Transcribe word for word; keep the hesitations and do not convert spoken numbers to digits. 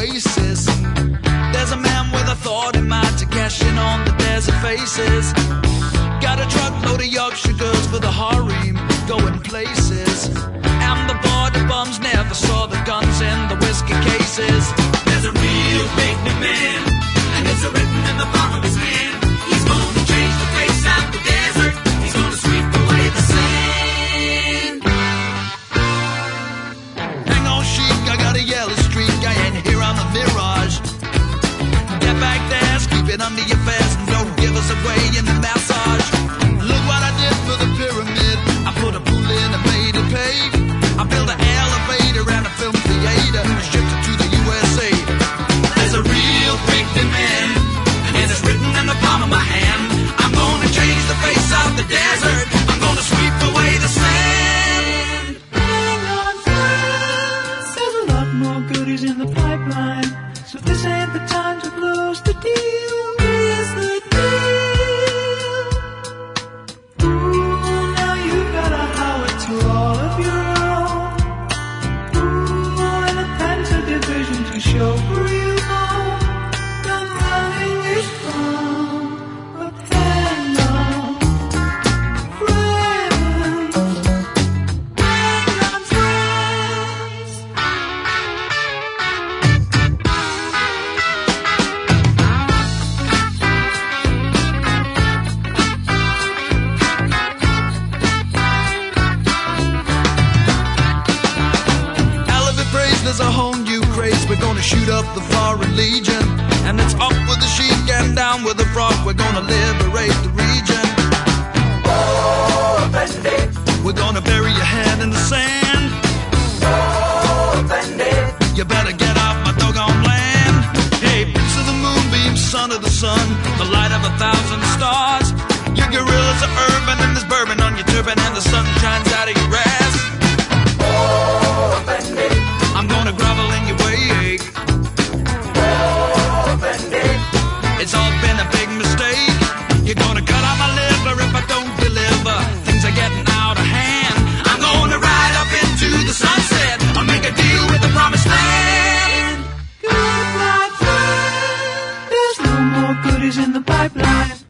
oasis. There's a man with a thought in mind to cash in on the desert faces. Got a truckload of Yorkshire girls for the harem, going places. And the border bums never saw the guns in the whiskey cases. There's a real big man, and it's written in the palm of his hand. He's gonna change the face out the desert. He's gonna sweep away the sand. Hang on, chic, I got a yellow streak. I ain't here on the Mirage. Get back there, keep it under your vest, and don't give us away in the massage. Look what I did for the pyramid. I put a pool in and made it pay. I built an elevator and a film theater and shipped it to the U S A. There's a real big man, and it's written in the palm of my hand. I'm gonna change the face of the desert. I'm gonna sweep away the sand. Hang on, friends, there's a lot more goodies in the pipeline, so this ain't the time to close the deal. Here's the deal. Ooh, now you got a howitzer all of your own. Ooh, and a Panther division to show for you home. The money is gone, but hang on, friends. Hang on, friends. Halibut praise, there's a whole new craze. We're gonna shoot up the Foreign Legion, and it's up with the sheep and down with the frog. We're gonna liberate the region. Oh, bandit, We're gonna bury your head in the sand. oh, bandit. You better get off my doggone land. Hey, piece of the moonbeam, son of the sun.